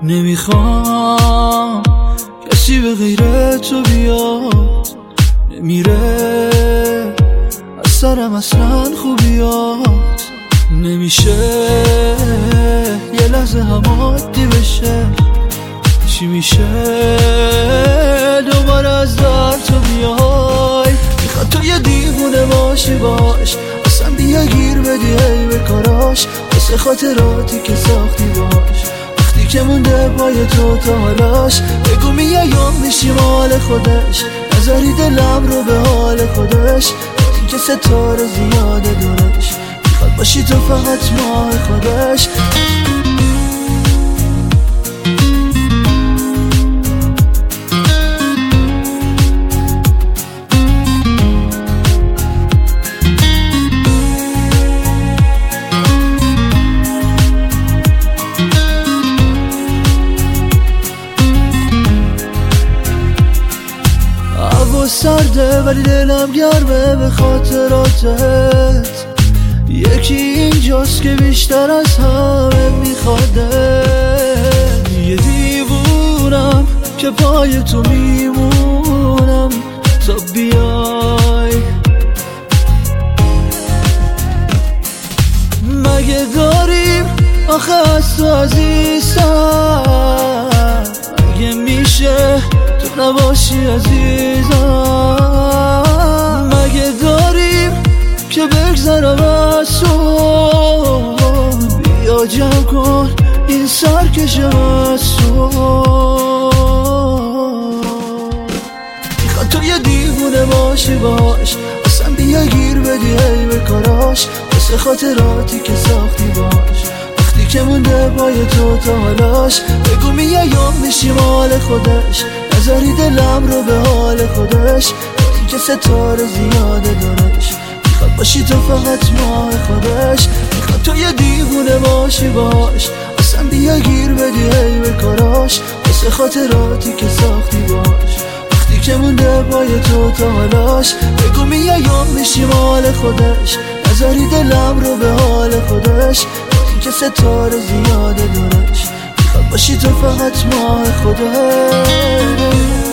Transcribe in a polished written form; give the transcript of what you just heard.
نمیخوام کسی به غیر تو بیاد، نمیره از سرم اصلا خوبیات. نمیشه یه لحظه هم عادی بشه، چی میشه دوباره از در تو بیای. میخواد تو یه دیوونه باشی باش، اصلا بیا گیر بدی ای به کاراش، واسه خاطراتی که ساختی باش. وقتی که مونده پای تو تا حالاش، بگو میام میشیم حال خودش، نذاری دلم رو به حال خودش. این که ستاره زیاده دورش، میخواد باشی تو فقط ماه خودش. هوا سرده ولی دلم گرمه به خاطراتت. یکی اینجاست که بیشتر از همه میخواده، یه دیوونم که پای تو میمونم تا بیای. مگه داریم آخه از تو عزیزم، مگه میشه تو نباشی عزیزم؟ مگه داریم که بگذرم از تو؟ بیا جمع کن این سرکشم از تو. میخواد تو یه دیوونه باشی باش، اصلا بیا گیر بدی ای به کاراش، واسه خاطراتی که ساختی باش. وقتی که مونده پای تو تا حالاش، بگو میام میشیم حال خودش، نذاری دلم رو به حال خودش. این که ستاره زیاده دورش، میخواد باشی تو فقط ماه خودش. میخواد تو یه دیوونه باشی باش، اصلا بیا گیر بدی ای به کاراش، واسه خاطراتی که ساختی باش. وقتی که مونده پای تو تا حالاش، بگو میام میشیم حال خودش، نذاری دلم رو به حال خودش. این که ستاره زیاده دورش، میخواد باشی تو فقط ماه خودش.